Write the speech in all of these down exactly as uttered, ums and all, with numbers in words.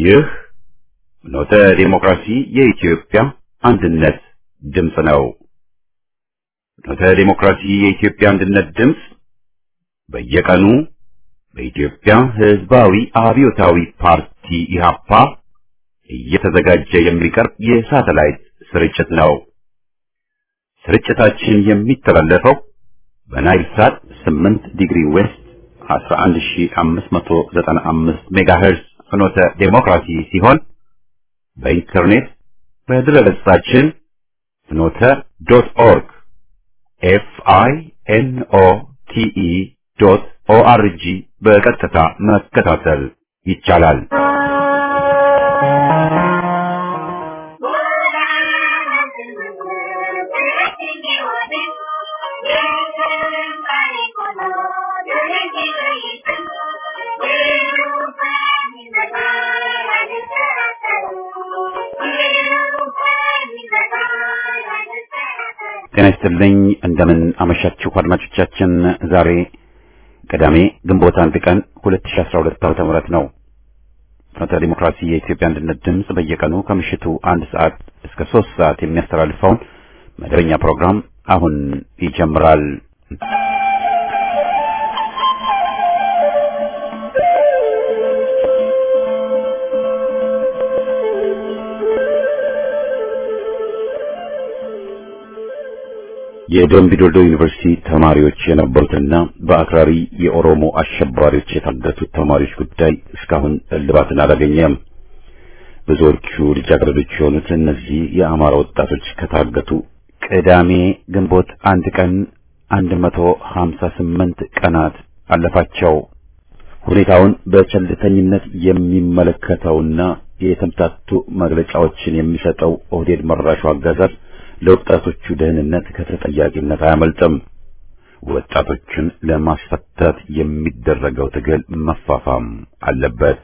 ይህ ኖተ ዲሞክራሲ የኢትዮጵያ አንድነት ድምፅ ነው። ኖተ ዲሞክራሲ የኢትዮጵያ አንድነት ድምፅ በየቀኑ በኢትዮጵያ ሕዝባዊ አብዮታዊ ፓርቲ ኢህአፓ እየተዘጋጀ የሚቀርብ የሳተላይት ስርጭት ነው። ስርጭታችን የሚተላለፈው በናይል ሳት ስምንት ዲግሪ ዌስት አስራ አንድ ሺህ አምስት መቶ ዘጠና አምስት ሜጋሄርዝ ፍኖተ ዲሞክራሲ ሲሆን በኢንተርኔት በድረገጻችን ፍኖተ ዶት ኦርግ ኤፍ አይ ኤን ኦ ቲ ኢ ዶት ኦ አር ጂ በቀጥታ መከታተል ይቻላል። ጤና ይስጥልኝ። እንደምን አመሻችሁ አድማጮቻችን። ዛሬ ቅዳሜ ግንቦት አንድ ቀን ሁለት ሺህ አስራ ሁለት ዓመተ ምህረት ነው። ፍኖተ ዲሞክራሲ የኢትዮጵያ አንድነት ድምፅ በየቀኑ ከምሽቱ አንድ ሰዓት እስከ ሶስት ሰዓት የሚያስተላልፈውን መደበኛ ፕሮግራም አሁን ይጀምራል። የደምቢ ዶልዶ ዩኒቨርሲቲ ተማሪዎች የነበሩትና በአክራሪ የኦሮሞ አሸባሪዎች የታገቱት ተማሪዎች ጉዳይ እስካሁን እልባትን አላገኘም። ብዙዎቹ ልጃገረዶች የሆኑት እነዚህ የአማራ ወጣቶች ከታገቱ ቅዳሜ ግንቦት አንድ ቀን አንድ መቶ ሀምሳ ስምንት ቀናት አለፋቸው። ሁኔታውን በቸልተኝነት የሚመለከተውና የተምታቱ መግለጫዎችን የሚሰጠው ኦህዴድ መራሹ አገዛዝ ለወጣቶቹ ደህንነት ከተጠያቂነት አያመልጥም። ወጣቶችን ለማስፈታት የሚደረገው ትግል መፋፋም አለበት።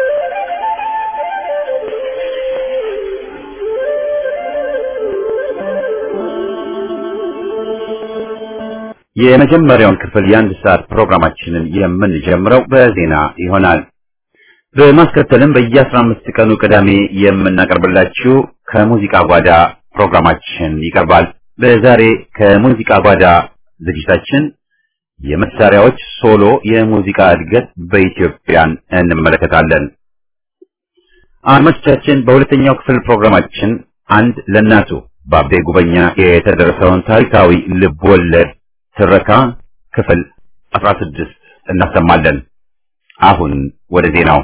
የመጀመሪያውን ክፍል የአንድ ሰዓት ፕሮግራማችንን የምንጀምረው በዜና ይሆናል። በማስከተልም በየአስራ አምስት ቀኑ ቅዳሜ የምናቀርብላችሁ ከሙዚቃ ጓዳ ፕሮግራማችን ይቀርባል። በዛሬ ከሙዚቃ ጓዳ ዝግጅታችን የመሳሪያዎች ሶሎ የሙዚቃ እድገት በኢትዮጵያን እንመለከታለን። አድማጮቻችን፣ በሁለተኛው ክፍል ፕሮግራማችን አንድ ለእናቱ በአቤ ጉበኛ የተደረሰውን ታሪካዊ ልብ ወለድ ትረካ ክፍል አስራ ስድስት እናሰማለን። አሁን ወደ ዜናው።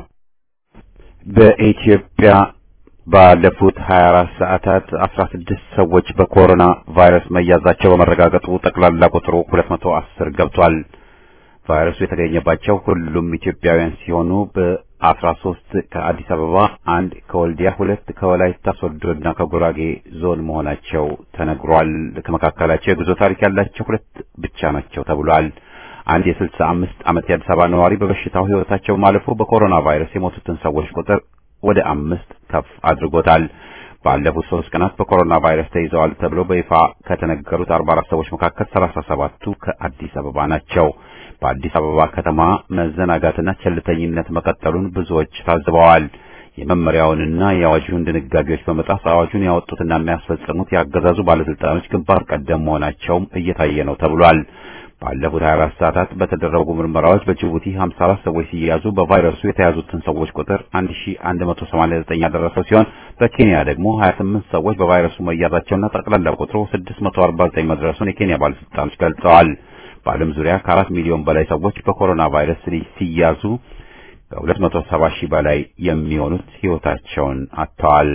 በኢትዮጵያ ባለፉት ሀያ አራት ሰዓታት አስራ ስድስት ሰዎች በኮሮና ቫይረስ መያዛቸው በመረጋገጡ ጠቅላላ ቁጥሩ ሁለት መቶ አስር ገብቷል። ቫይረሱ የተገኘባቸው ሁሉም ኢትዮጵያውያን ሲሆኑ በአስራ ሶስት ከአዲስ አበባ፣ አንድ ከወልዲያ፣ ሁለት ከወላይታ ሶዶና ከጉራጌ ዞን መሆናቸው ተነግሯል። ከመካከላቸው የጉዞ ታሪክ ያላቸው ሁለት ብቻ ናቸው ተብሏል። አንድ የስልሳ አምስት ዓመት የአዲስ አበባ ነዋሪ በበሽታው ሕይወታቸው ማለፉ በኮሮና ቫይረስ የሞቱትን ሰዎች ቁጥር ወደ አምስት ከፍ አድርጎታል። ባለፉት ሶስት ቀናት በኮሮና ቫይረስ ተይዘዋል ተብሎ በይፋ ከተነገሩት አርባ አራት ሰዎች መካከል ሰላሳ ሰባቱ ከአዲስ አበባ ናቸው። በአዲስ አበባ ከተማ መዘናጋትና ቸልተኝነት መቀጠሉን ብዙዎች ታዝበዋል። የመመሪያውንና የአዋጁን ድንጋጌዎች በመጣስ አዋጁን ያወጡትና የሚያስፈጽሙት ያገዛዙ ባለስልጣኖች ግንባር ቀደም መሆናቸውም እየታየ ነው ተብሏል። ባለፉት ሀያ አራት ሰዓታት በተደረጉ ምርመራዎች በጅቡቲ ሀምሳ አራት ሰዎች ሲያዙ በቫይረሱ የተያዙትን ሰዎች ቁጥር አንድ ሺህ አንድ መቶ ሰማንያ ዘጠኝ ያደረሰው ሲሆን በኬንያ ደግሞ ሀያ ስምንት ሰዎች በቫይረሱ መያዛቸውና ጠቅላላ ቁጥሩ ስድስት መቶ አርባ ዘጠኝ መድረሱን የኬንያ ባለስልጣኖች ገልጸዋል። በዓለም ዙሪያ ከአራት ሚሊዮን በላይ ሰዎች በኮሮና ቫይረስ ሲያዙ ከሁለት መቶ ሰባ ሺህ በላይ የሚሆኑት ሕይወታቸውን አጥተዋል።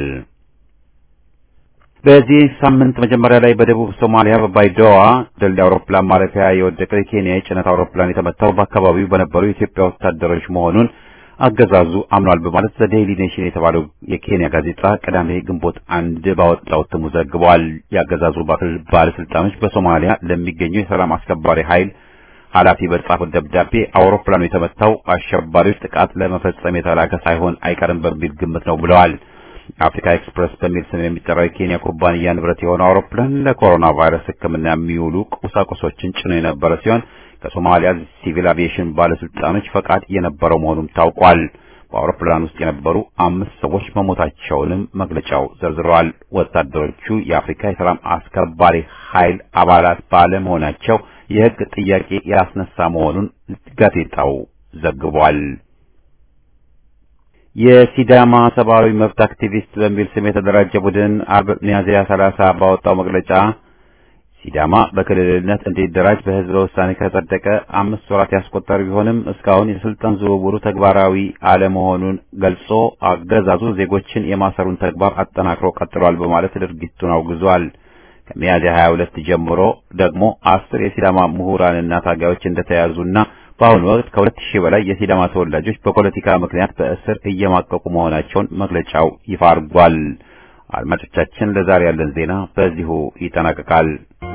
በዚህ ሳምንት መጀመሪያ ላይ በደቡብ ሶማሊያ በባይዶዋ ድልድይ አውሮፕላን ማረፊያ የወደቀው የኬንያ የጭነት አውሮፕላን የተመታው በአካባቢው በነበሩ የኢትዮጵያ ወታደሮች መሆኑን አገዛዙ አምኗል በማለት ዘ ዴይሊ ኔሽን የተባለው የኬንያ ጋዜጣ ቅዳሜ ግንቦት አንድ ባወጣው እትሙ ዘግቧል። የአገዛዙ ባለስልጣኖች በሶማሊያ ለሚገኘው የሰላም አስከባሪ ኃይል ኃላፊ በጻፉት ደብዳቤ አውሮፕላኑ የተመታው አሸባሪዎች ጥቃት ለመፈጸም የተላከ ሳይሆን አይቀርም በሚል ግምት ነው ብለዋል። አፍሪካ ኤክስፕረስ በሚል ስም የሚጠራው የኬንያ ኩባንያ ንብረት የሆነው አውሮፕላን ለኮሮና ቫይረስ ሕክምና የሚውሉ ቁሳቁሶችን ጭኖ የነበረ ሲሆን ከሶማሊያ ሲቪል አቪዬሽን ባለስልጣኖች ፈቃድ የነበረው መሆኑም ታውቋል። በአውሮፕላን ውስጥ የነበሩ አምስት ሰዎች መሞታቸውንም መግለጫው ዘርዝረዋል። ወታደሮቹ የአፍሪካ የሰላም አስከባሪ ኃይል አባላት ባለመሆናቸው የሕግ ጥያቄ ያስነሳ መሆኑን ጋዜጣው ዘግቧል። የሲዳማ ሰብአዊ መብት አክቲቪስት በሚል ስም የተደራጀ ቡድን አርብ ሚያዝያ ሰላሳ ባወጣው መግለጫ ሲዳማ በክልልነት እንዲደራጅ በህዝበ ውሳኔ ከጸደቀ አምስት ወራት ያስቆጠረ ቢሆንም እስካሁን የስልጣን ዝውውሩ ተግባራዊ አለመሆኑን ገልጾ አገዛዙ ዜጎችን የማሰሩን ተግባር አጠናክሮ ቀጥሏል በማለት ድርጊቱን አውግዟል። ከሚያዝያ ሀያ ሁለት ጀምሮ ደግሞ አስር የሲዳማ ምሁራንና ታጋዮች እንደተያዙና በአሁኑ ወቅት ከሁለት ሺህ በላይ የሲዳማ ተወላጆች በፖለቲካ ምክንያት በእስር እየማቀቁ መሆናቸውን መግለጫው ይፋ አድርጓል። አድማጮቻችን፣ ለዛሬ ያለን ዜና በዚሁ ይጠናቀቃል።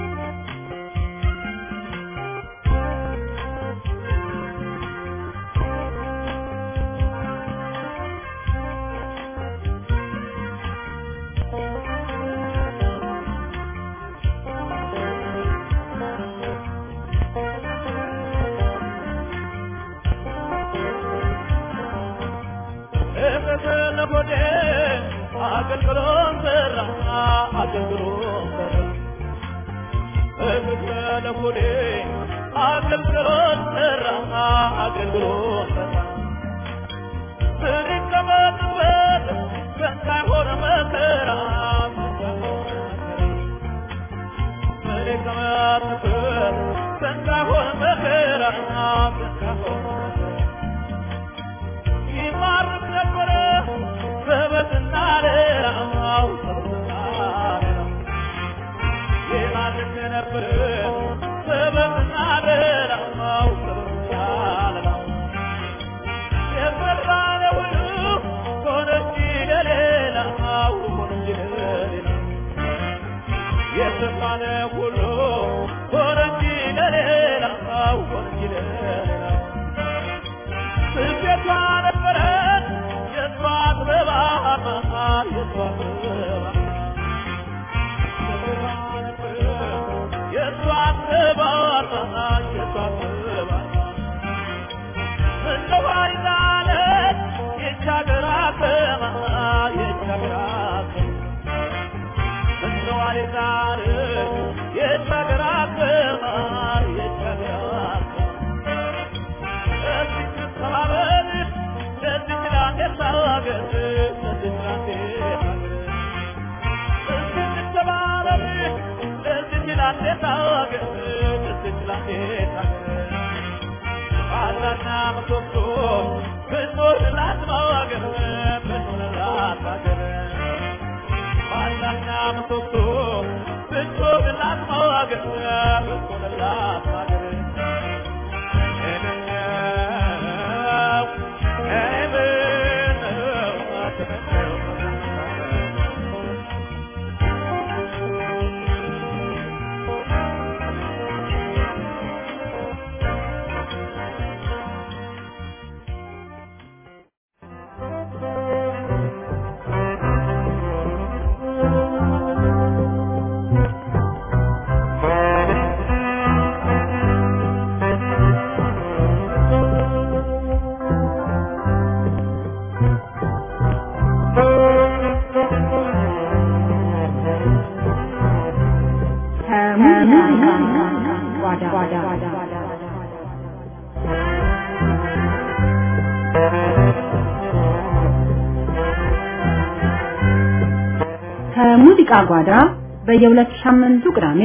ከሙዚቃ ጓዳ በየሁለት ሳምንቱ ቅዳሜ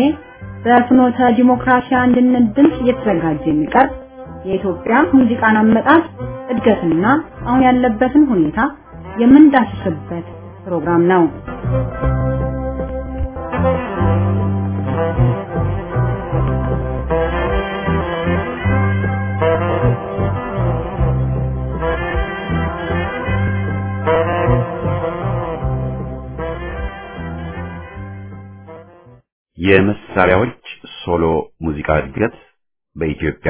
በፍኖተ ዲሞክራሲ አንድነት ድምጽ እየተዘጋጀ የሚቀርብ የኢትዮጵያ ሙዚቃን አመጣጥ እድገትና አሁን ያለበትን ሁኔታ የምንዳስስበት ፕሮግራም ነው። የመሳሪያዎች ሶሎ ሙዚቃ እድገት በኢትዮጵያ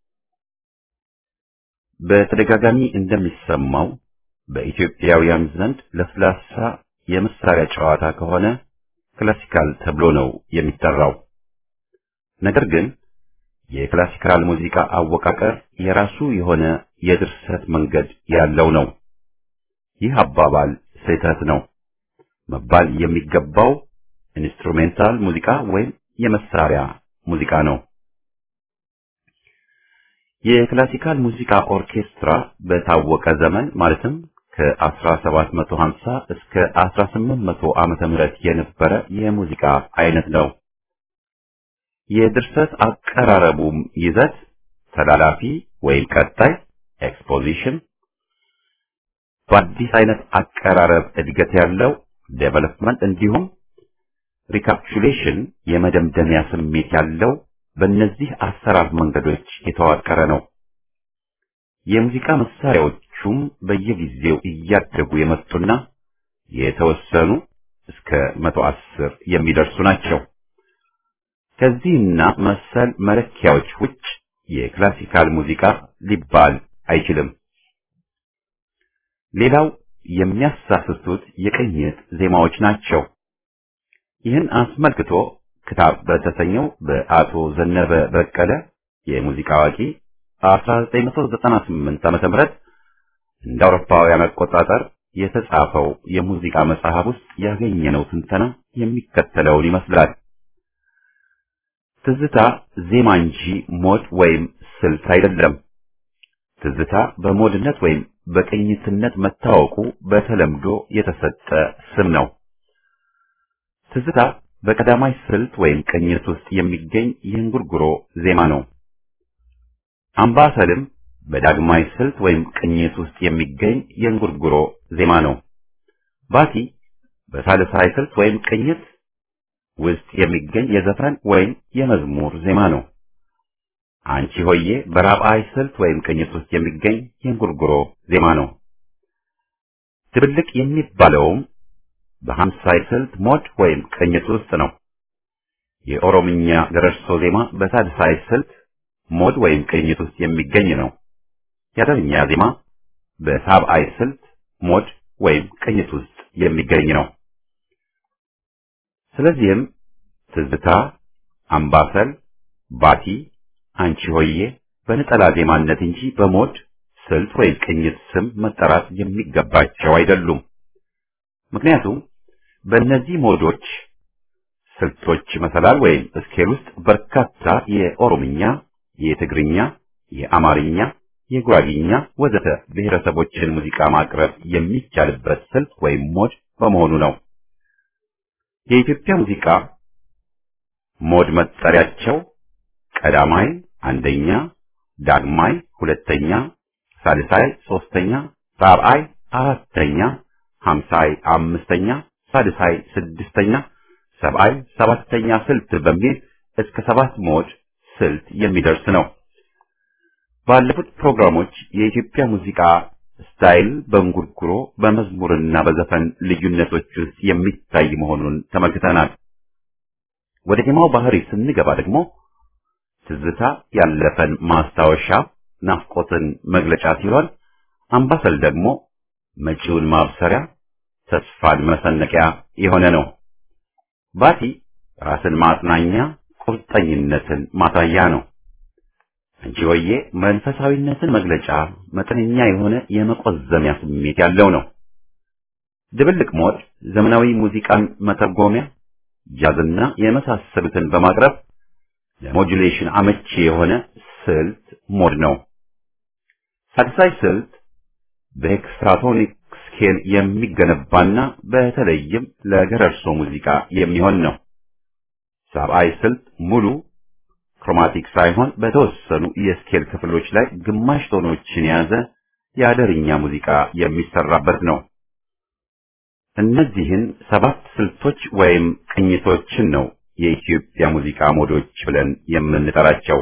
በተደጋጋሚ እንደሚሰማው በኢትዮጵያውያን ዘንድ ለስላሳ የመሳሪያ ጨዋታ ከሆነ ክላሲካል ተብሎ ነው የሚጠራው። ነገር ግን የክላሲካል ሙዚቃ አወቃቀር የራሱ የሆነ የድርሰት መንገድ ያለው ነው። ይህ አባባል ስህተት ነው። መባል የሚገባው ኢንስትሩሜንታል ሙዚቃ ወይም የመሳሪያ ሙዚቃ ነው። የክላሲካል ሙዚቃ ኦርኬስትራ በታወቀ ዘመን ማለትም ከ1750 እስከ አስራ ስምንት መቶ ዓመተ ምህረት የነበረ የሙዚቃ አይነት ነው። የድርሰት አቀራረቡም ይዘት ተላላፊ ወይም ቀጣይ ኤክስፖዚሽን፣ በአዲስ አይነት አቀራረብ እድገት ያለው ዴቨሎፕመንት፣ እንዲሁም ሪካፕቹሌሽን የመደምደሚያ ስሜት ያለው በእነዚህ አሰራር መንገዶች የተዋቀረ ነው። የሙዚቃ መሳሪያዎቹም በየጊዜው እያደጉ የመጡና የተወሰኑ እስከ መቶ አስር የሚደርሱ ናቸው። ከዚህና መሰል መለኪያዎች ውጭ የክላሲካል ሙዚቃ ሊባል አይችልም። ሌላው የሚያሳስቱት የቅኝት ዜማዎች ናቸው። ይህን አስመልክቶ ክታብ በተሰኘው በአቶ ዘነበ በቀለ የሙዚቃ አዋቂ አስራ ዘጠኝ መቶ ዘጠና ስምንት ዓመተ ምህረት እንደ አውሮፓውያን አቆጣጠር የተጻፈው የሙዚቃ መጽሐፍ ውስጥ ያገኘነው ትንተና የሚከተለውን ይመስላል። ትዝታ ዜማ እንጂ ሞድ ወይም ስልት አይደለም። ትዝታ በሞድነት ወይም በቅኝትነት መታወቁ በተለምዶ የተሰጠ ስም ነው። ትዝታ በቀዳማይ ስልት ወይም ቅኝት ውስጥ የሚገኝ የእንጉርጉሮ ዜማ ነው። አምባሰልም በዳግማይ ስልት ወይም ቅኝት ውስጥ የሚገኝ የእንጉርጉሮ ዜማ ነው። ባቲ በሳልሳይ ስልት ወይም ቅኝት ውስጥ የሚገኝ የዘፈን ወይም የመዝሙር ዜማ ነው። አንቺ ሆዬ በራብዓይ ስልት ወይም ቅኝት ውስጥ የሚገኝ የእንጉርጉሮ ዜማ ነው። ድብልቅ የሚባለውም በሀምሳይ ስልት ሞድ ወይም ቅኝት ውስጥ ነው። የኦሮምኛ ገረርሶ ዜማ በሳድሳይ ስልት ሞድ ወይም ቅኝት ውስጥ የሚገኝ ነው። የአደርኛ ዜማ በሳብዓይ ስልት ሞድ ወይም ቅኝት ውስጥ የሚገኝ ነው። ስለዚህም ትዝታ፣ አምባሰል፣ ባቲ፣ አንቺ ሆዬ በነጠላ ዜማነት እንጂ በሞድ ስልት ወይም ቅኝት ስም መጠራት የሚገባቸው አይደሉም። ምክንያቱም በእነዚህ ሞዶች ስልቶች መሰላል ወይም ስኬል ውስጥ በርካታ የኦሮምኛ፣ የትግርኛ፣ የአማርኛ፣ የጉራጊኛ ወዘተ ብሔረሰቦችን ሙዚቃ ማቅረብ የሚቻልበት ስልት ወይም ሞድ በመሆኑ ነው። የኢትዮጵያ ሙዚቃ ሞድ መጠሪያቸው ቀዳማይ አንደኛ፣ ዳግማይ ሁለተኛ፣ ሳልሳይ ሶስተኛ፣ ሳብዓይ አራተኛ፣ ሀምሳይ አምስተኛ፣ ሳድሳይ ስድስተኛ፣ ሰብዓይ ሰባተኛ ስልት በሚል እስከ ሰባት ሞድ ስልት የሚደርስ ነው። ባለፉት ፕሮግራሞች የኢትዮጵያ ሙዚቃ ስታይል በእንጉርጉሮ በመዝሙርና በዘፈን ልዩነቶች ውስጥ የሚታይ መሆኑን ተመልክተናል። ወደ ዜማው ባህሪ ስንገባ ደግሞ ትዝታ ያለፈን ማስታወሻ ናፍቆትን መግለጫ ሲሆን፣ አምባሰል ደግሞ መጪውን ማብሰሪያ ተስፋን መሰነቂያ የሆነ ነው። ባቲ ራስን ማጽናኛ ቁርጠኝነትን ማሳያ ነው። አንቺ ሆዬ መንፈሳዊነትን መግለጫ መጠነኛ የሆነ የመቆዘሚያ ስሜት ያለው ነው። ድብልቅ ሞድ ዘመናዊ ሙዚቃን መተርጎሚያ፣ ጃዝና የመሳሰሉትን በማቅረብ ለሞጁሌሽን አመቺ የሆነ ስልት ሞድ ነው። ሳድሳይ ስልት በሄክሳቶኒክ ስኬል የሚገነባና በተለይም ለገረርሶ ሙዚቃ የሚሆን ነው። ሳብዓይ ስልት ሙሉ ክሮማቲክ ሳይሆን በተወሰኑ የስኬል ክፍሎች ላይ ግማሽ ቶኖችን የያዘ የአደርኛ ሙዚቃ የሚሰራበት ነው። እነዚህን ሰባት ስልቶች ወይም ቅኝቶችን ነው የኢትዮጵያ ሙዚቃ ሞዶች ብለን የምንጠራቸው።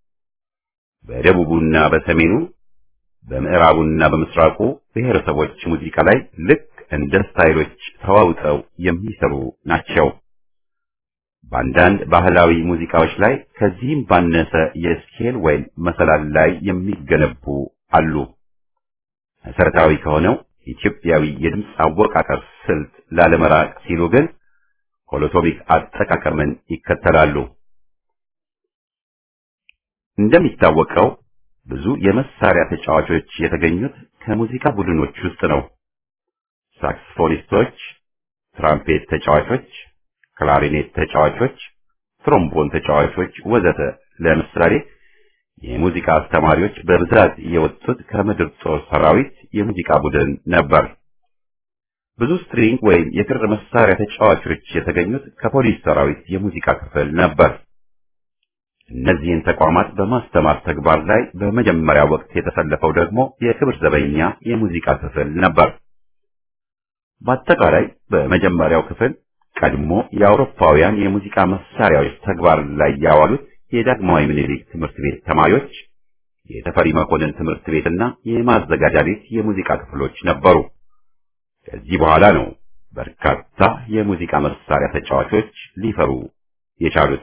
በደቡቡና በሰሜኑ በምዕራቡና በምስራቁ ብሔረሰቦች ሙዚቃ ላይ ልክ እንደ ስታይሎች ተዋውጠው የሚሰሩ ናቸው። በአንዳንድ ባህላዊ ሙዚቃዎች ላይ ከዚህም ባነሰ የስኬል ወይም መሰላል ላይ የሚገነቡ አሉ። መሰረታዊ ከሆነው ኢትዮጵያዊ የድምፅ አወቃቀር ስልት ላለመራቅ ሲሉ ግን ሆሎቶሚክ አጠቃቀምን ይከተላሉ። እንደሚታወቀው ብዙ የመሳሪያ ተጫዋቾች የተገኙት ከሙዚቃ ቡድኖች ውስጥ ነው። ሳክስፎኒስቶች፣ ትራምፔት ተጫዋቾች፣ ክላሪኔት ተጫዋቾች፣ ትሮምቦን ተጫዋቾች ወዘተ ለምሳሌ የሙዚቃ አስተማሪዎች በብዛት የወጡት ከምድር ጦር ሰራዊት የሙዚቃ ቡድን ነበር። ብዙ ስትሪንግ ወይም የክር መሳሪያ ተጫዋቾች የተገኙት ከፖሊስ ሰራዊት የሙዚቃ ክፍል ነበር። እነዚህን ተቋማት በማስተማር ተግባር ላይ በመጀመሪያ ወቅት የተሰለፈው ደግሞ የክብር ዘበኛ የሙዚቃ ክፍል ነበር። በአጠቃላይ በመጀመሪያው ክፍል ቀድሞ የአውሮፓውያን የሙዚቃ መሳሪያዎች ተግባር ላይ ያዋሉት የዳግማዊ ምኒልክ ትምህርት ቤት ተማሪዎች፣ የተፈሪ መኮንን ትምህርት ቤትና የማዘጋጃ ቤት የሙዚቃ ክፍሎች ነበሩ። ከዚህ በኋላ ነው በርካታ የሙዚቃ መሳሪያ ተጫዋቾች ሊፈሩ የቻሉት።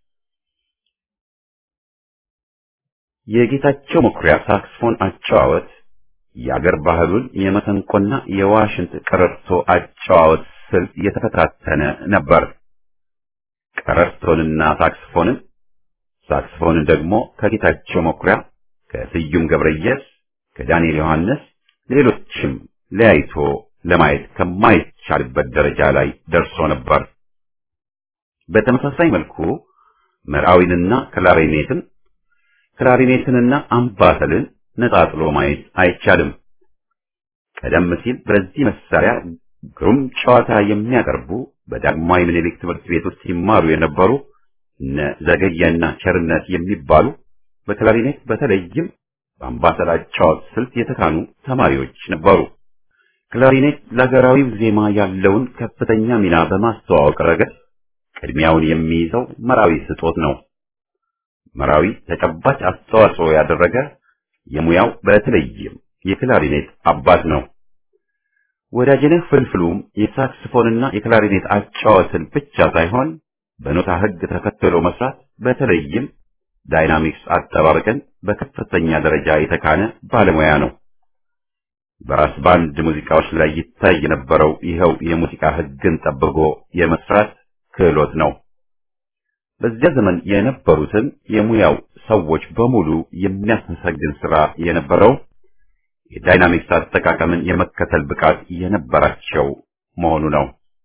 የጌታቸው መኩሪያ ሳክስፎን አጨዋወት የአገር ባህሉን የመሰንቆና የዋሽንት ቀረርቶ አጨዋወት ስልት የተፈታተነ ነበር። ቀረርቶንና ሳክስፎንን ሳክስፎንን ደግሞ ከጌታቸው መኩሪያ፣ ከስዩም ገብረየስ፣ ከዳንኤል ዮሐንስ ሌሎችም ለያይቶ ለማየት ከማይቻልበት ደረጃ ላይ ደርሶ ነበር። በተመሳሳይ መልኩ መርዓዊንና ክላሪኔትን ክላሪኔትንና አምባሰልን ነጣጥሎ ማየት አይቻልም። ቀደም ሲል በዚህ መሳሪያ ግሩም ጨዋታ የሚያቀርቡ በዳግማዊ ምኒልክ ትምህርት ቤት ውስጥ ሲማሩ የነበሩ እነ ዘገየና ቸርነት የሚባሉ በክላሪኔት በተለይም በአምባሰል አጨዋወት ስልት የተካኑ ተማሪዎች ነበሩ። ክላሪኔት ለሀገራዊው ዜማ ያለውን ከፍተኛ ሚና በማስተዋወቅ ረገድ ቅድሚያውን የሚይዘው መርዓዊ ስጦት ነው። መርዓዊ ተጨባጭ አስተዋጽኦ ያደረገ የሙያው በተለይም የክላሪኔት አባት ነው። ወዳጅነህ ፍልፍሉም የሳክስፎንና የክላሪኔት አጨዋወትን ብቻ ሳይሆን በኖታ ሕግ ተከትሎ መስራት በተለይም ዳይናሚክስ አጠባበቅን በከፍተኛ ደረጃ የተካነ ባለሙያ ነው። በራስ ባንድ ሙዚቃዎች ላይ ይታይ የነበረው ይኸው የሙዚቃ ሕግን ጠብቆ የመስራት ክህሎት ነው። በዚያ ዘመን የነበሩትን የሙያው ሰዎች በሙሉ የሚያስመሰግን ስራ የነበረው የዳይናሚክስ አጠቃቀምን የመከተል ብቃት የነበራቸው መሆኑ ነው።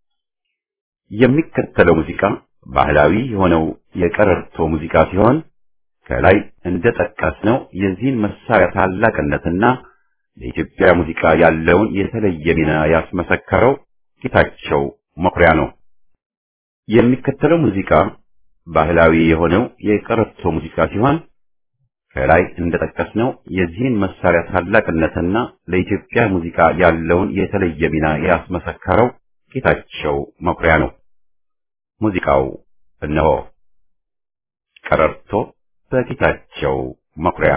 የሚከተለው ሙዚቃ ባህላዊ የሆነው የቀረርቶ ሙዚቃ ሲሆን ከላይ እንደጠቀስነው የዚህን መሳሪያ ታላቅነትና ለኢትዮጵያ ሙዚቃ ያለውን የተለየ ሚና ያስመሰከረው ጌታቸው መኩሪያ ነው። የሚከተለው ሙዚቃ ባህላዊ የሆነው የቀረርቶ ሙዚቃ ሲሆን ከላይ እንደጠቀስነው የዚህን መሳሪያ ታላቅነትና ለኢትዮጵያ ሙዚቃ ያለውን የተለየ ሚና ያስመሰከረው ጌታቸው መኩሪያ ነው። ሙዚቃው እነሆ። ቀረርቶ በጌታቸው መኩሪያ።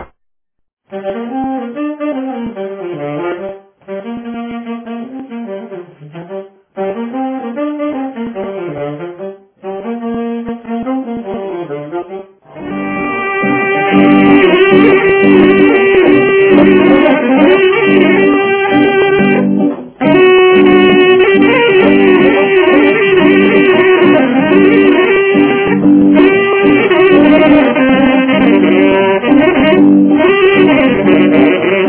Thank you.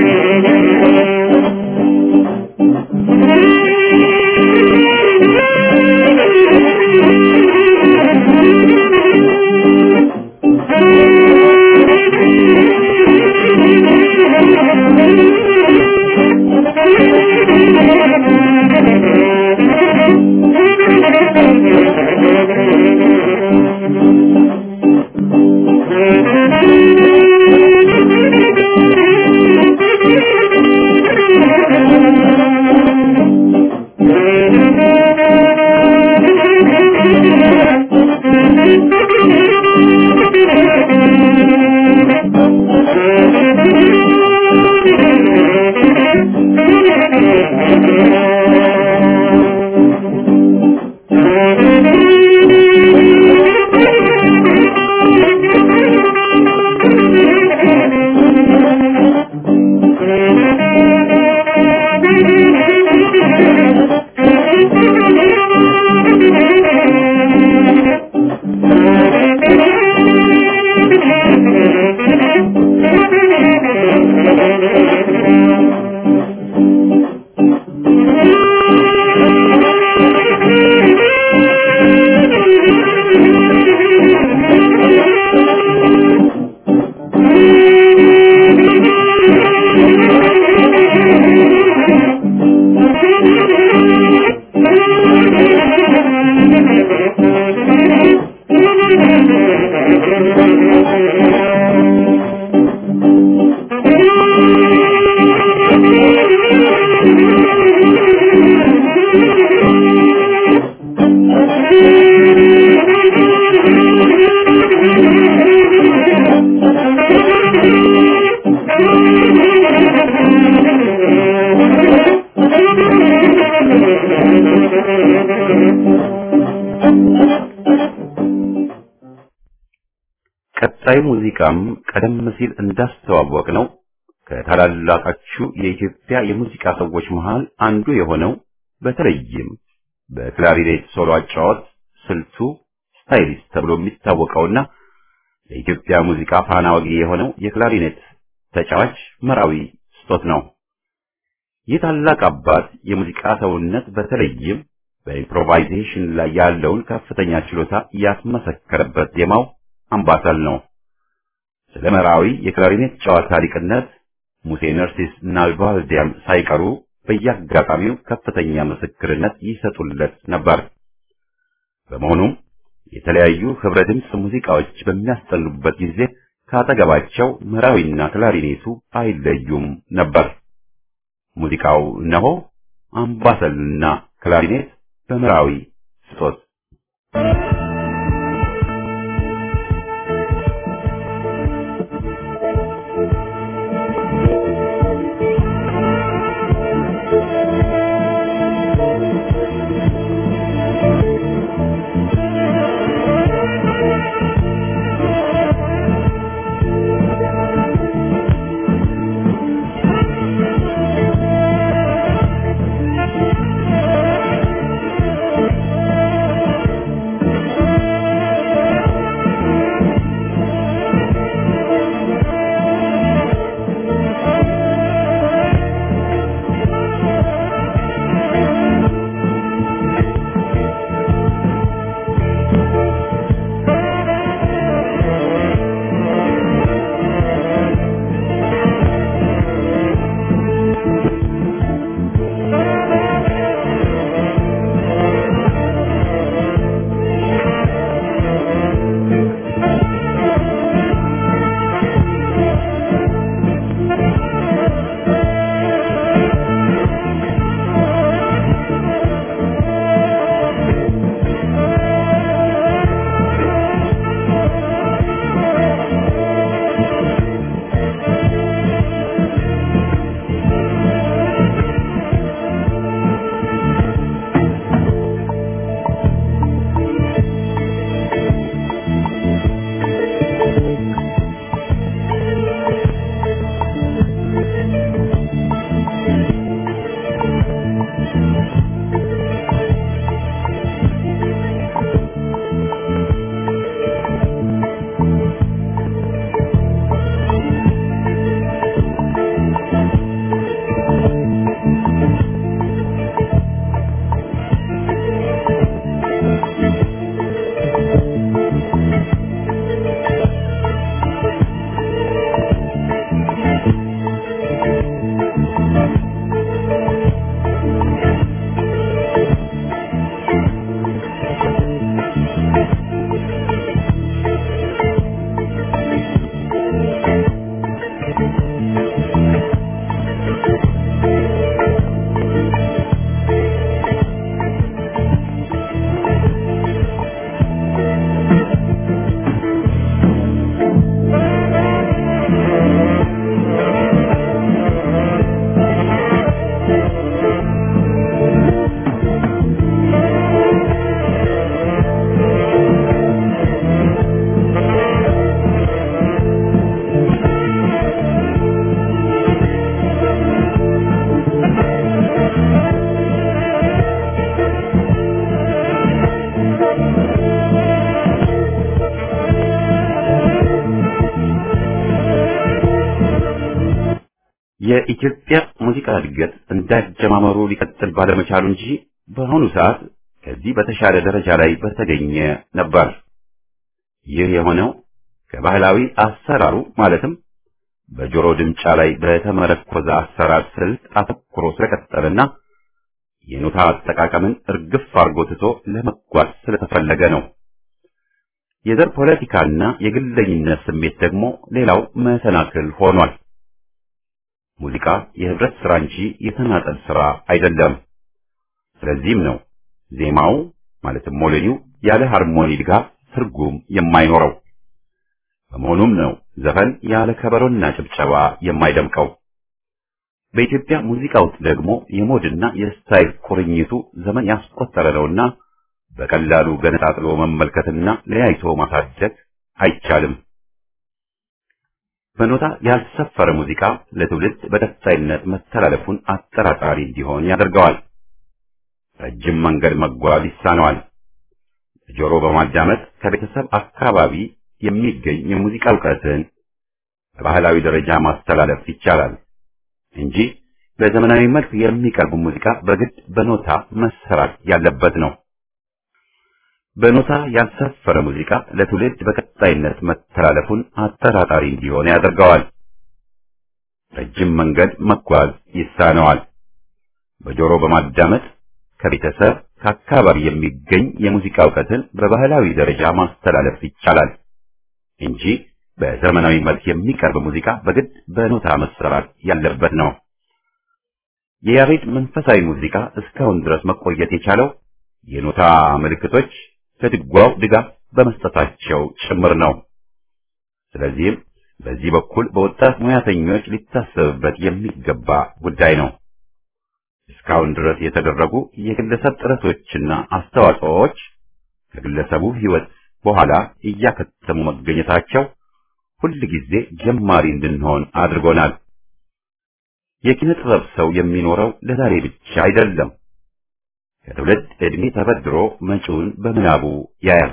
ቀጣዩ ሙዚቃም ቀደም ሲል እንዳስተዋወቅ ነው ከታላላቆቹ የኢትዮጵያ የሙዚቃ ሰዎች መሃል አንዱ የሆነው በተለይም በክላሪኔት ሶሎ አጫዋወት ስልቱ ስታይሊስት ተብሎ የሚታወቀውና ለኢትዮጵያ ሙዚቃ ፋና ወጊ የሆነው የክላሪኔት ተጫዋች መራዊ ስጦት ነው። ይህ ታላቅ አባት የሙዚቃ ሰውነት በተለይም በኢምፕሮቫይዜሽን ላይ ያለውን ከፍተኛ ችሎታ ያስመሰከረበት ዜማው አምባሰል ነው። ስለ መራዊ የክላሪኔት ጨዋታ ሊቅነት ሙሴ ነርሲስ እና ቫልዲያም ሳይቀሩ በየአጋጣሚው ከፍተኛ ምስክርነት ይሰጡለት ነበር። በመሆኑም የተለያዩ ህብረ ድምፅ ሙዚቃዎች በሚያስጠኑበት ጊዜ ካጠገባቸው መራዊና ክላሪኔቱ አይለዩም ነበር። ሙዚቃው እነሆ አምባሰልና ክላሪኔት በመራዊ ስጦት። የኢትዮጵያ ሙዚቃ እድገት እንዳጀማመሩ ሊቀጥል ባለመቻሉ እንጂ በአሁኑ ሰዓት ከዚህ በተሻለ ደረጃ ላይ በተገኘ ነበር። ይህ የሆነው ከባህላዊ አሰራሩ ማለትም በጆሮ ድምጫ ላይ በተመረኮዘ አሰራር ስልት አተኩሮ ስለቀጠለና የኖታ አጠቃቀምን እርግፍ አርጎ ትቶ ለመጓዝ ስለተፈለገ ነው። የዘር ፖለቲካና የግለኝነት ስሜት ደግሞ ሌላው መሰናክል ሆኗል። ሙዚቃ የህብረት ስራ እንጂ የተናጠል ስራ አይደለም። ስለዚህም ነው ዜማው ማለትም ሞሌኒው ያለ ሃርሞኒ ድጋፍ ትርጉም የማይኖረው። በመሆኑም ነው ዘፈን ያለ ከበሮና ጭብጨባ የማይደምቀው። በኢትዮጵያ ሙዚቃ ውስጥ ደግሞ የሞድና የስታይል ቁርኝቱ ዘመን ያስቆጠረ ነውና በቀላሉ ገነጣጥሎ መመልከትና ለያይቶ ማሳደግ አይቻልም። በኖታ ያልሰፈረ ሙዚቃ ለትውልድ በቀጣይነት መተላለፉን አጠራጣሪ እንዲሆን ያደርገዋል። ረጅም መንገድ መጓዝ ይሳነዋል። ጆሮ በማዳመጥ ከቤተሰብ አካባቢ የሚገኝ የሙዚቃ እውቀትን በባህላዊ ደረጃ ማስተላለፍ ይቻላል እንጂ በዘመናዊ መልክ የሚቀርብ ሙዚቃ በግድ በኖታ መሰራት ያለበት ነው። በኖታ ያልሰፈረ ሙዚቃ ለትውልድ በቀጣይነት መተላለፉን አጠራጣሪ እንዲሆን ያደርገዋል። ረጅም መንገድ መጓዝ ይሳነዋል። በጆሮ በማዳመጥ ከቤተሰብ ከአካባቢ የሚገኝ የሙዚቃ እውቀትን በባህላዊ ደረጃ ማስተላለፍ ይቻላል እንጂ በዘመናዊ መልክ የሚቀርብ ሙዚቃ በግድ በኖታ መሰራት ያለበት ነው። የያሬድ መንፈሳዊ ሙዚቃ እስካሁን ድረስ መቆየት የቻለው የኖታ ምልክቶች ለድጓው ድጋፍ በመስጠታቸው ጭምር ነው። ስለዚህም በዚህ በኩል በወጣት ሙያተኞች ሊታሰብበት የሚገባ ጉዳይ ነው። እስካሁን ድረስ የተደረጉ የግለሰብ ጥረቶችና አስተዋጽኦዎች ከግለሰቡ ሕይወት በኋላ እያከተሙ መገኘታቸው ሁል ጊዜ ጀማሪ እንድንሆን አድርጎናል። የኪነ ጥበብ ሰው የሚኖረው ለዛሬ ብቻ አይደለም። ከትውልድ ዕድሜ ተበድሮ መጪውን በምናቡ ያያል።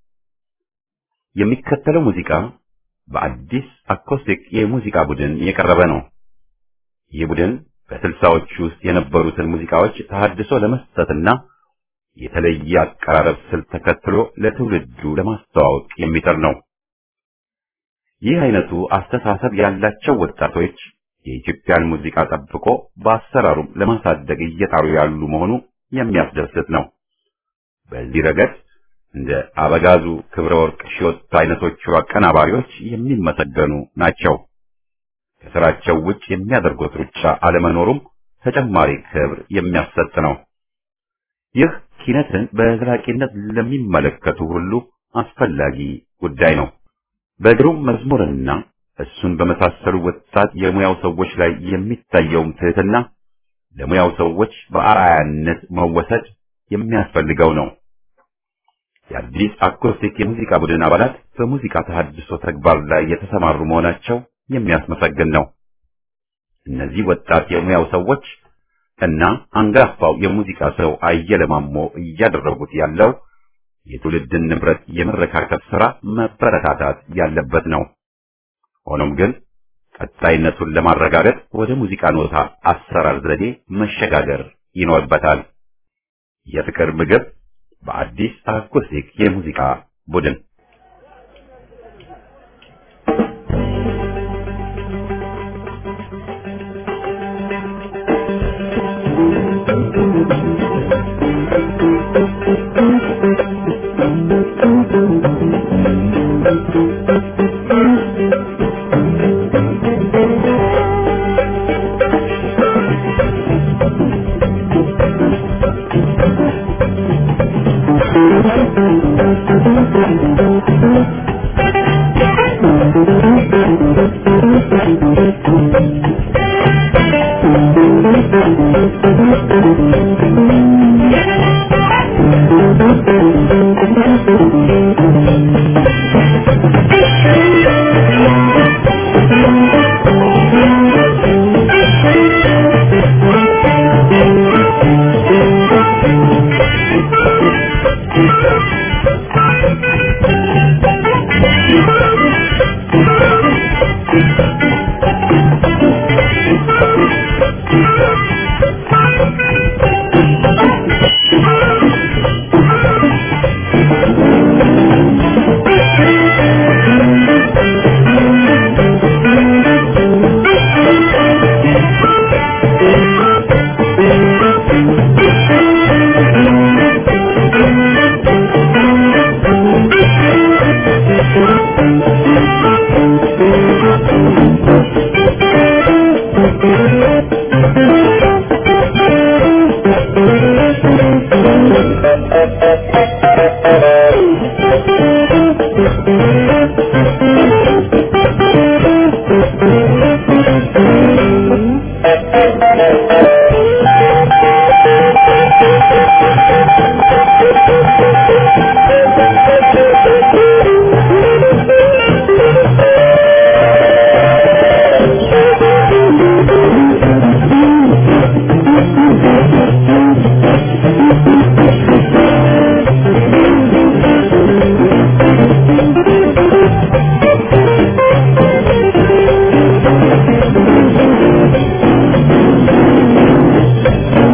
የሚከተለው ሙዚቃ በአዲስ አኮስቲክ የሙዚቃ ቡድን የቀረበ ነው። ይህ ቡድን በስልሳዎቹ ውስጥ የነበሩትን ሙዚቃዎች ተሐድሶ ለመስጠትና የተለየ አቀራረብ ስልት ተከትሎ ለትውልዱ ለማስተዋወቅ የሚጥር ነው። ይህ አይነቱ አስተሳሰብ ያላቸው ወጣቶች የኢትዮጵያን ሙዚቃ ጠብቆ በአሰራሩም ለማሳደግ እየጣሩ ያሉ መሆኑ የሚያስደስት ነው። በዚህ ረገድ እንደ አበጋዙ ክብረ ወርቅ ሺወት አይነቶቹ አቀናባሪዎች የሚመሰገኑ ናቸው። ከስራቸው ውጭ የሚያደርጉት ሩጫ አለመኖሩም ተጨማሪ ክብር የሚያሰጥ ነው። ይህ ኪነትን በዘላቂነት ለሚመለከቱ ሁሉ አስፈላጊ ጉዳይ ነው። በግሩም መዝሙርና እሱን በመሳሰሉ ወጣት የሙያው ሰዎች ላይ የሚታየውም ትህትና ለሙያው ሰዎች በአርአያነት መወሰድ የሚያስፈልገው ነው። የአዲስ አኮስቲክ የሙዚቃ ቡድን አባላት በሙዚቃ ተሐድሶ ተግባር ላይ የተሰማሩ መሆናቸው የሚያስመሰግን ነው። እነዚህ ወጣት የሙያው ሰዎች እና አንጋፋው የሙዚቃ ሰው አየለ ማሞ እያደረጉት ያለው የትውልድን ንብረት የመረካከብ ሥራ መበረታታት ያለበት ነው። ሆኖም ግን ቀጣይነቱን ለማረጋገጥ ወደ ሙዚቃ ኖታ አሰራር ዘዴ መሸጋገር ይኖርበታል። የፍቅር ምግብ በአዲስ አኮስቲክ የሙዚቃ ቡድን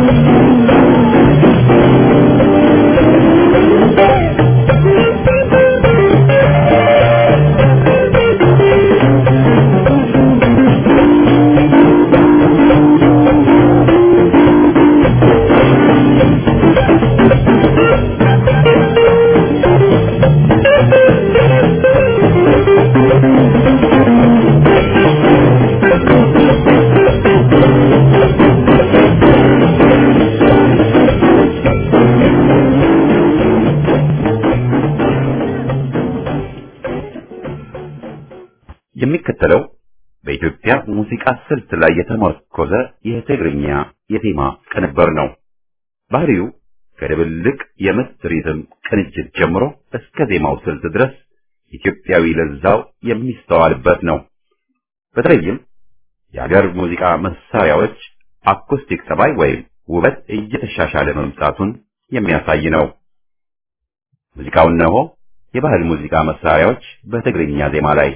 የሚከተለው በኢትዮጵያ ሙዚቃ ስልት ላይ የተመረኮዘ የትግርኛ የዜማ ቅንብር ነው። ባህሪው ከድብልቅ የምት ሪትም ቅንጅት ጀምሮ እስከ ዜማው ስልት ድረስ ኢትዮጵያዊ ለዛው የሚስተዋልበት ነው። በተለይም የሀገር ሙዚቃ መሳሪያዎች አኮስቲክ ጠባይ ወይም ውበት እየተሻሻለ መምጣቱን የሚያሳይ ነው። ሙዚቃው እነሆ የባህል ሙዚቃ መሳሪያዎች በትግርኛ ዜማ ላይ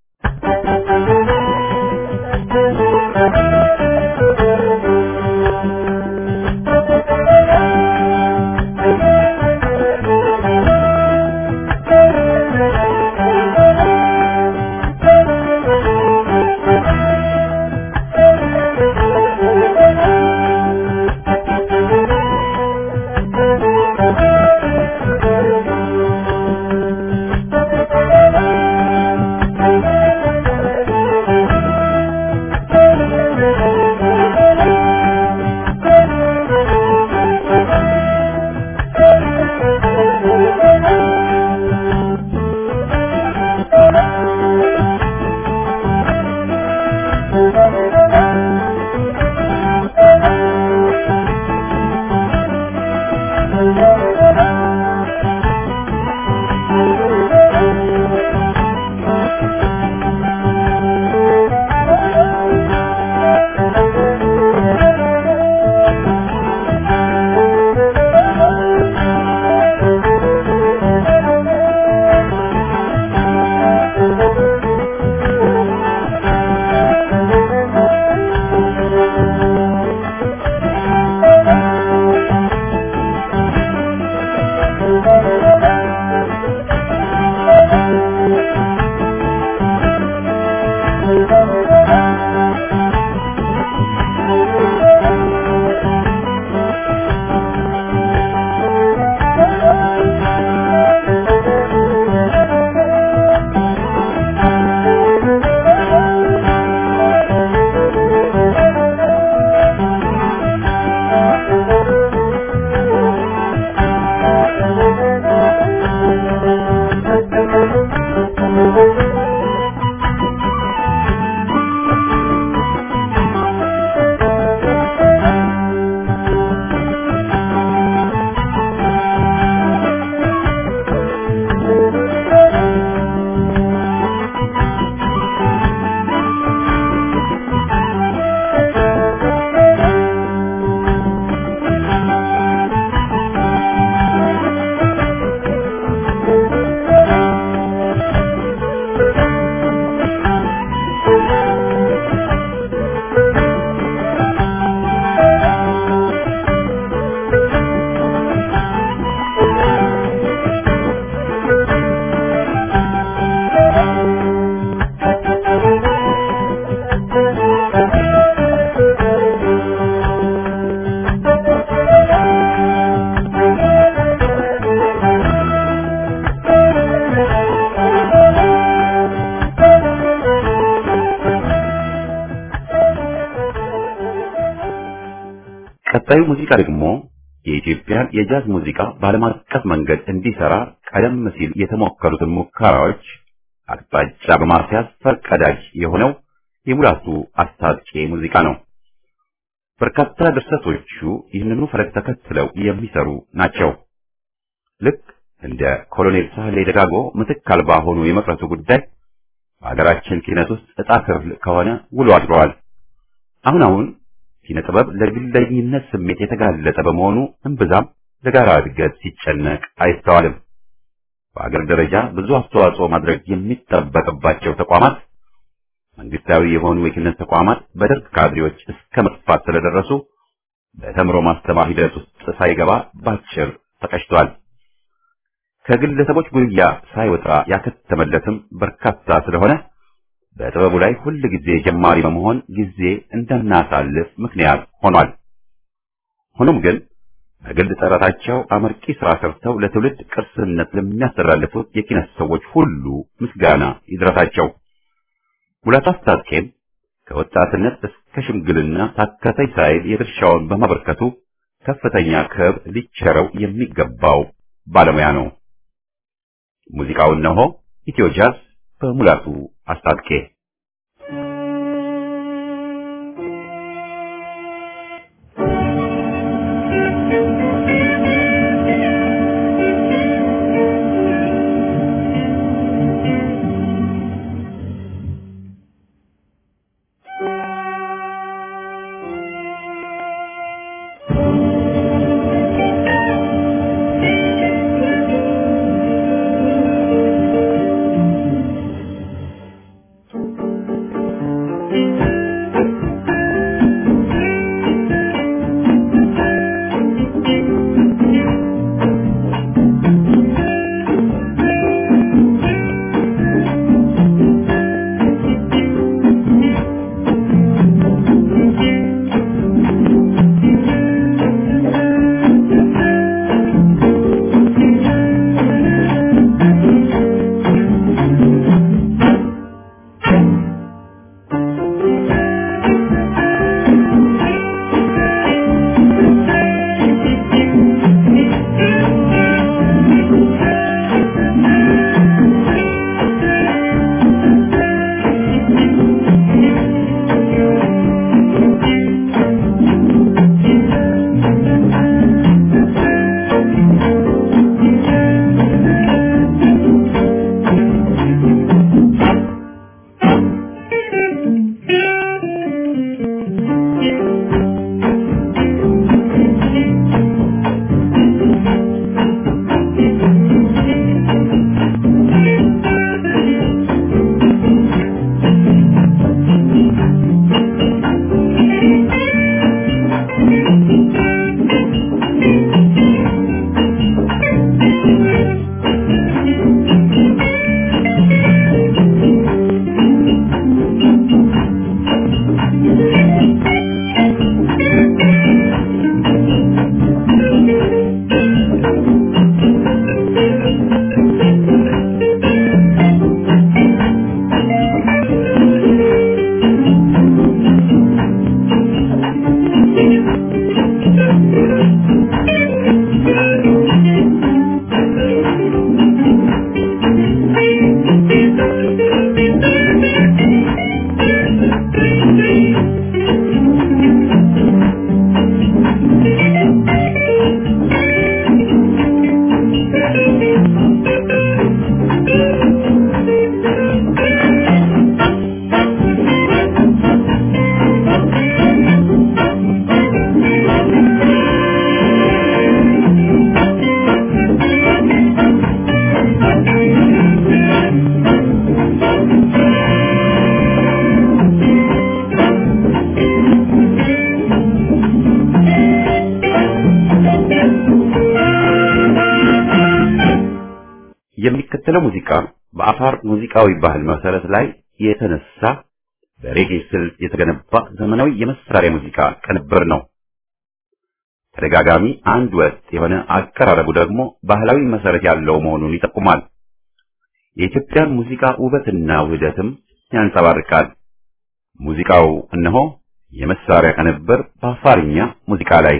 ቀጣዩ ሙዚቃ ደግሞ የኢትዮጵያን የጃዝ ሙዚቃ በዓለም አቀፍ መንገድ እንዲሰራ ቀደም ሲል የተሞከሩትን ሙከራዎች አቅጣጫ በማስያዝ ፈርቀዳጅ የሆነው የሙላቱ አስታጥቄ ሙዚቃ ነው። በርካታ ድርሰቶቹ ይህንኑ ፈለግ ተከትለው የሚሰሩ ናቸው። ልክ እንደ ኮሎኔል ሳህሌ ደጋጎ ምትክ አልባ ሆኖ የመቅረቱ ጉዳይ በሀገራችን ኪነት ውስጥ ዕጣ ክፍል ከሆነ ውሎ አድሯል። አሁን አሁን ኪነ ጥበብ ለግለኝነት ስሜት የተጋለጠ በመሆኑ እምብዛም ለጋራ እድገት ሲጨነቅ አይስተዋልም። በአገር ደረጃ ብዙ አስተዋጽኦ ማድረግ የሚጠበቅባቸው ተቋማት፣ መንግስታዊ የሆኑ የኪነት ተቋማት በደርግ ካድሬዎች እስከ መጥፋት ስለደረሱ በተምሮ ማስተማር ሂደት ውስጥ ሳይገባ ባጭር ተቀጭቷል። ከግለሰቦች ጉያ ሳይወጣ ያከተመለትም በርካታ ስለሆነ በጥበቡ ላይ ሁል ጊዜ ጀማሪ በመሆን ጊዜ እንዳናሳልፍ ምክንያት ሆኗል። ሆኖም ግን በግል ጥረታቸው አመርቂ ስራ ሰርተው ለትውልድ ቅርስነት ለሚያስተላልፉት የኪነት ሰዎች ሁሉ ምስጋና ይድረሳቸው። ሙላቱ አስታጥቄም ከወጣትነት እስከ ሽምግልና ታከተኝ ሳይል የድርሻውን በማበርከቱ ከፍተኛ ክብር ሊቸረው የሚገባው ባለሙያ ነው። ሙዚቃው እነሆ ኢትዮ ጃዝ በሙላቱ አስታጥቄ። የሚከተለው ሙዚቃ በአፋር ሙዚቃዊ ባህል መሰረት ላይ የተነሳ በሬጌ ስልት የተገነባ ዘመናዊ የመሳሪያ ሙዚቃ ቅንብር ነው። ተደጋጋሚ አንድ ወጥ የሆነ አቀራረቡ ደግሞ ባህላዊ መሰረት ያለው መሆኑን ይጠቁማል። የኢትዮጵያን ሙዚቃ ውበትና ውህደትም ያንጸባርቃል። ሙዚቃው እነሆ የመሳሪያ ቅንብር በአፋርኛ ሙዚቃ ላይ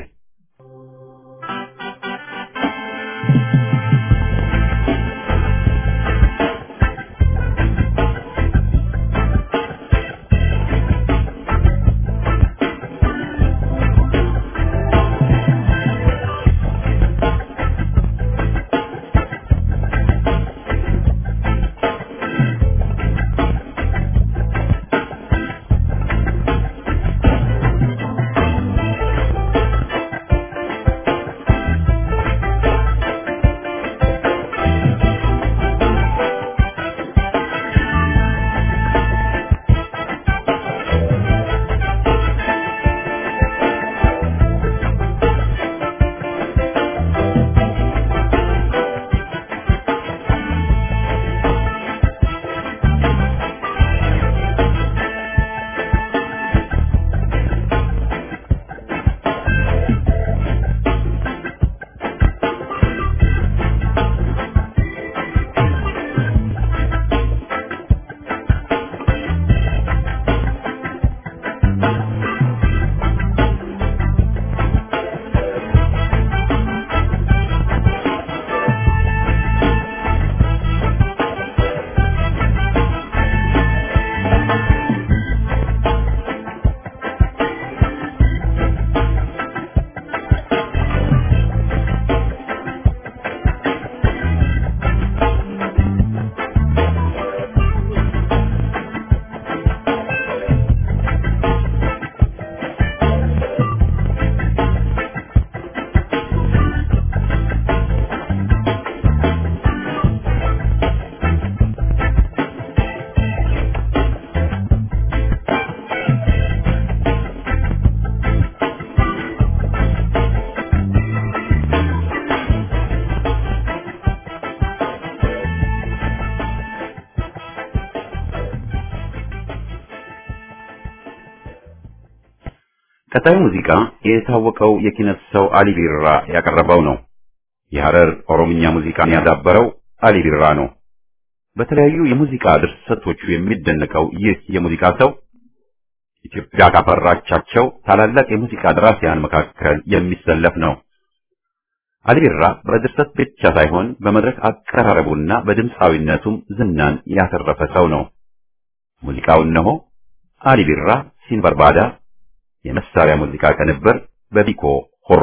ቀጣዩ ሙዚቃ የታወቀው የኪነት ሰው አሊ ቢራ ያቀረበው ነው። የሐረር ኦሮምኛ ሙዚቃን ያዳበረው አሊ ቢራ ነው። በተለያዩ የሙዚቃ ድርሰቶቹ የሚደነቀው ይህ የሙዚቃ ሰው ኢትዮጵያ ካፈራቻቸው ታላላቅ የሙዚቃ ደራሲያን መካከል የሚሰለፍ ነው። አሊ ቢራ በድርሰት ብቻ ሳይሆን በመድረክ አቀራረቡና በድምፃዊነቱም ዝናን ያተረፈ ሰው ነው። ሙዚቃው እነሆ አሊ ቢራ ሲንበርባዳ የመሳሪያ ሙዚቃ ቅንብር በቢኮ ሆሮ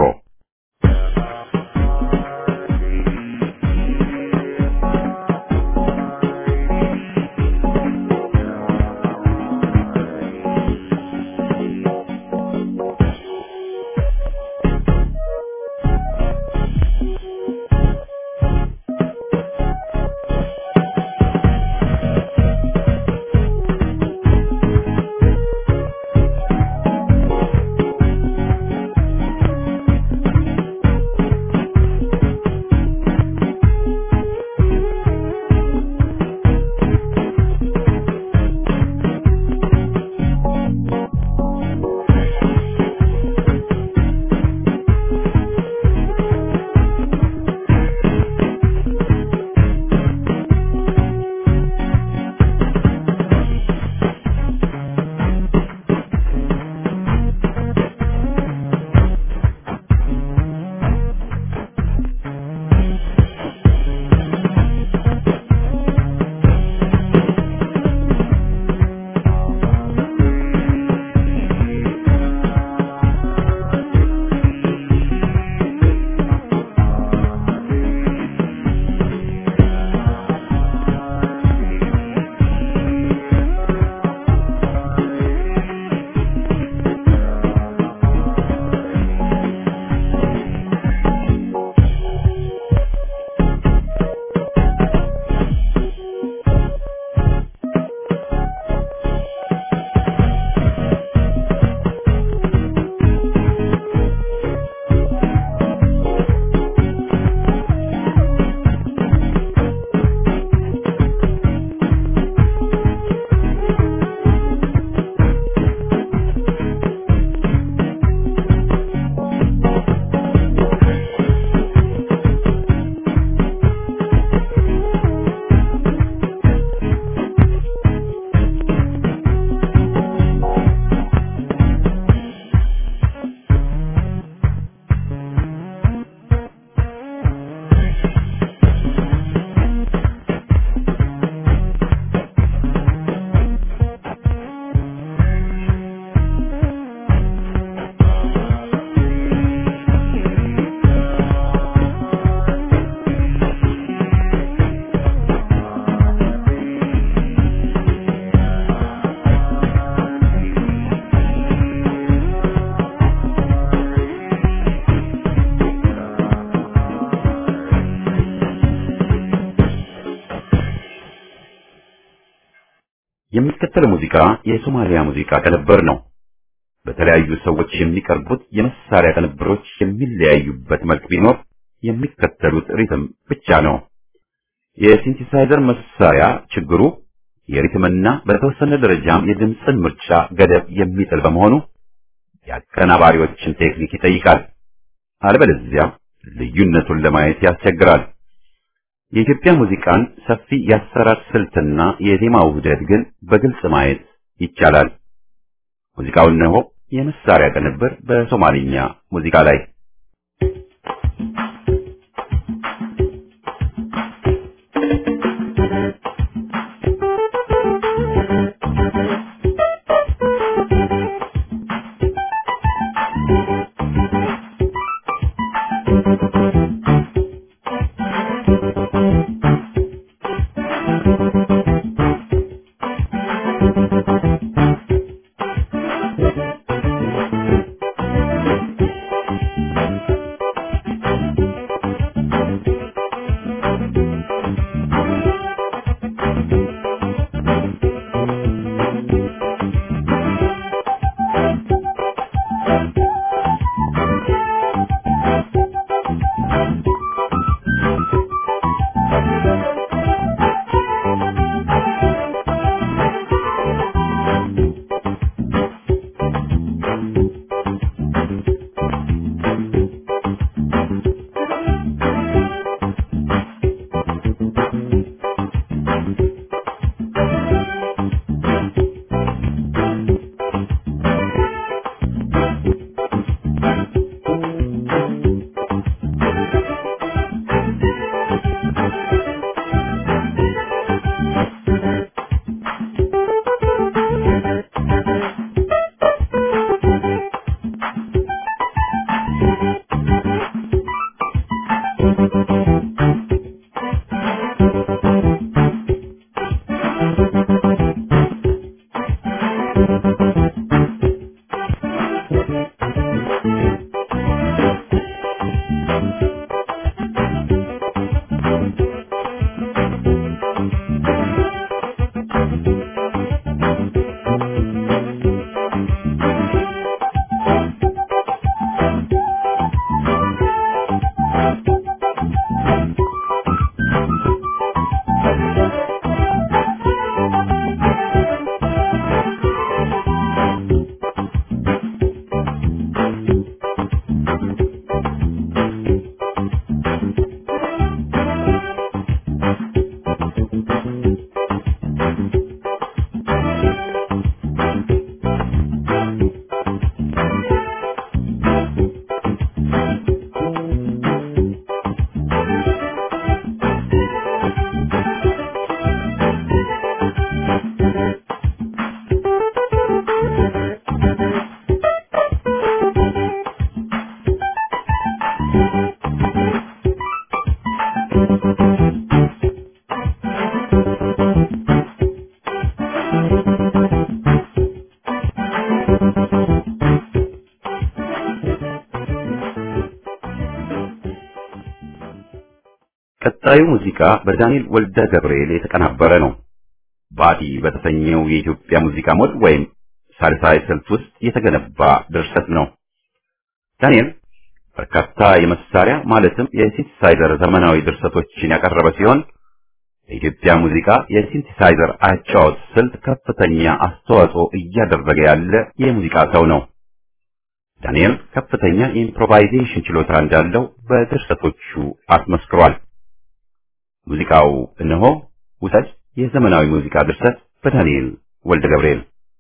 የሚከተለው ሙዚቃ የሶማሊያ ሙዚቃ ቅንብር ነው። በተለያዩ ሰዎች የሚቀርቡት የመሳሪያ ቅንብሮች የሚለያዩበት መልክ ቢኖር የሚከተሉት ሪትም ብቻ ነው። የሲንቲሳይዘር መሳሪያ ችግሩ የሪትምና በተወሰነ ደረጃም የድምፅን ምርጫ ገደብ የሚጥል በመሆኑ የአቀናባሪዎችን ቴክኒክ ይጠይቃል። አለበለዚያ ልዩነቱን ለማየት ያስቸግራል። የኢትዮጵያ ሙዚቃን ሰፊ የአሰራር ስልትና የዜማ ውህደት ግን በግልጽ ማየት ይቻላል። ሙዚቃው ነው የመሳሪያ ቅንብር በሶማሊኛ ሙዚቃ ላይ ቀጣዩ ሙዚቃ በዳንኤል ወልደ ገብርኤል የተቀናበረ ነው። ባዲ በተሰኘው የኢትዮጵያ ሙዚቃ ሞድ ወይም ሳልሳይ ስልት ውስጥ የተገነባ ድርሰት ነው። ዳንኤል በርካታ የመሳሪያ ማለትም የሲንቲሳይዘር ዘመናዊ ድርሰቶችን ያቀረበ ሲሆን የኢትዮጵያ ሙዚቃ የሲንቲሳይዘር አጫዋወት ስልት ከፍተኛ አስተዋጽኦ እያደረገ ያለ የሙዚቃ ሰው ነው። ዳንኤል ከፍተኛ የኢምፕሮቫይዜሽን ችሎታ እንዳለው በድርሰቶቹ አስመስክሯል። ሙዚቃው እነሆ ውሰድ የዘመናዊ ሙዚቃ ድርሰት በዳንኤል ወልደ ገብርኤል።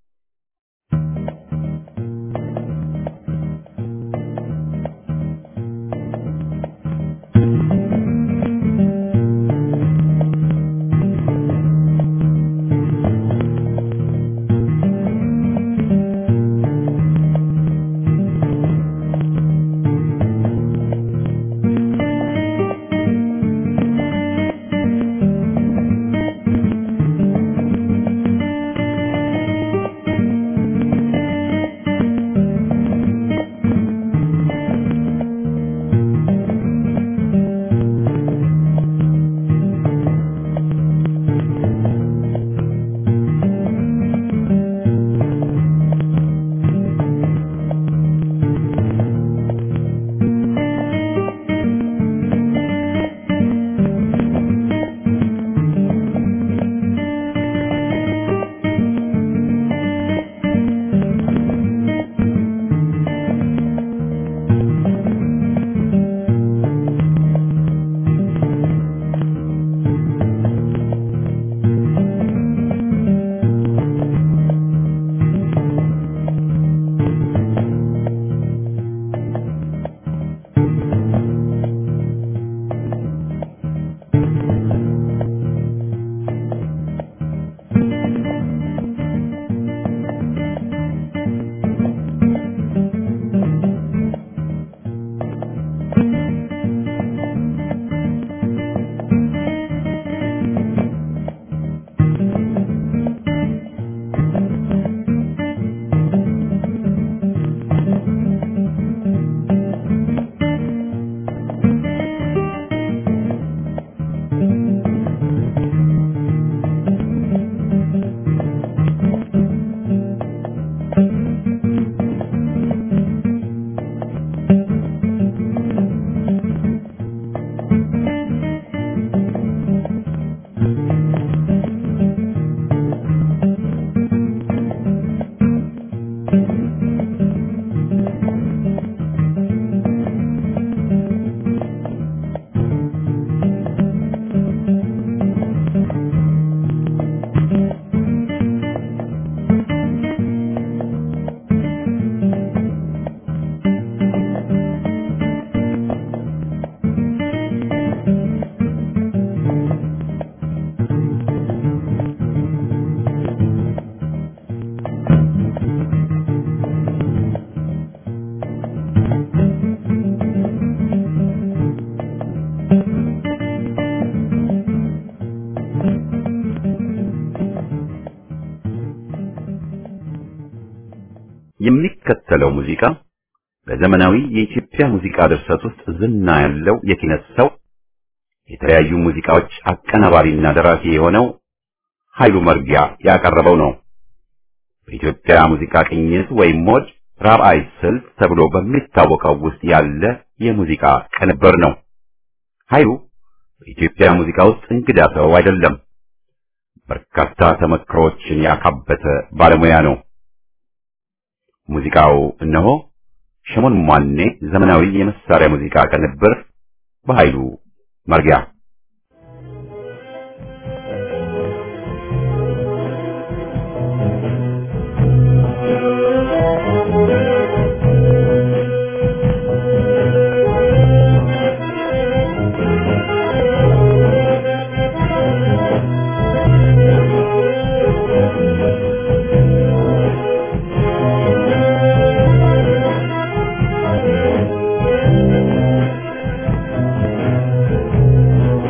የሚከተለው ሙዚቃ በዘመናዊ የኢትዮጵያ ሙዚቃ ድርሰት ውስጥ ዝና ያለው የኪነት ሰው የተለያዩ ሙዚቃዎች አቀናባሪና ደራሲ የሆነው ኃይሉ መርጊያ ያቀረበው ነው። በኢትዮጵያ ሙዚቃ ቅኝት ወይም ሞድ ራብዓይ ስልት ተብሎ በሚታወቀው ውስጥ ያለ የሙዚቃ ቅንብር ነው። ኃይሉ በኢትዮጵያ ሙዚቃ ውስጥ እንግዳ ሰው አይደለም። በርካታ ተመክሮችን ያካበተ ባለሙያ ነው። ሙዚቃው እነሆ ሸሞን ሟኔ ዘመናዊ የመሳሪያ ሙዚቃ ቅንብር በኃይሉ መርጊያ። Thank you.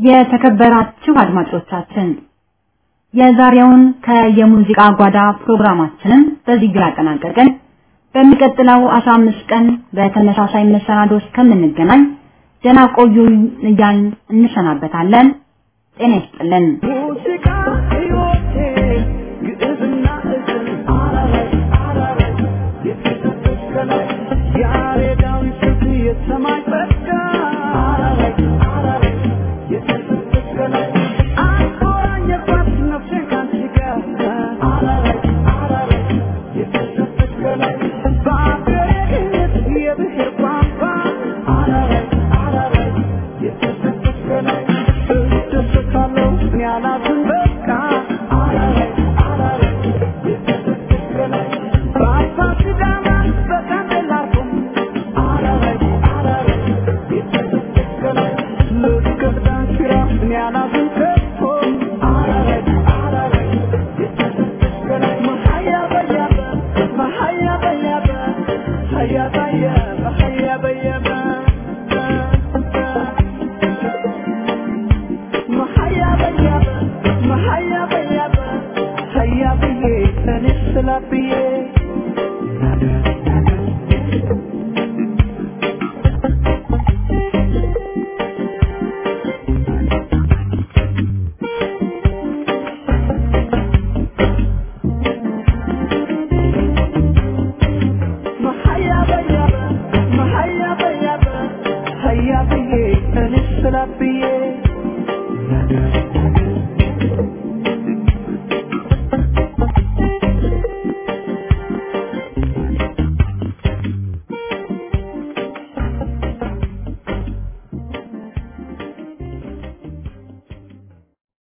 የተከበራችሁ አድማጮቻችን የዛሬውን ከየሙዚቃ ጓዳ ፕሮግራማችንን በዚህ ግራ አጠናቀቅን። በሚቀጥለው አስራ አምስት ቀን በተመሳሳይ መሰናዶች እስከምንገናኝ ደህና ቆዩን እያልን እንሰናበታለን። ጤና ይስጥልን። ሙዚቃ ህይወቴ ግዕዝና እዝል አራራይ አራራይ የተሰከለ ያሬዳዊ ፍት የሰማይ ጸጋ አራራይ አራራይ የተሰከለ አንኮራኝ የፋት ነፍሴ ካንቺ ጋር አራራይ አራራይ የተሰከለ ባገሬ የብሔር ቋንቋ አራራይ አራራይ የተሰከለ እደሰታለሁ ያላትን በቃ አራራይ አራራይ የተሰከለ ባባ ሲዳማ በካንደላርኩም አራራይ አራራይ የተሰከለ ልክፍ ዳንሲራ ያላትን ከቶ አራራይ አራራይ የተሰከለ መሀያ በያበ መሀያ በያበ ሀያ በያበ ሀያ በያበ መሀያ በያበ መሀያ በያበ ሀያ በዬ እኔ ስላብዬ መሀያ በያበ መሀያ በያበ ሀያ በዬ እኔ ስላብዬ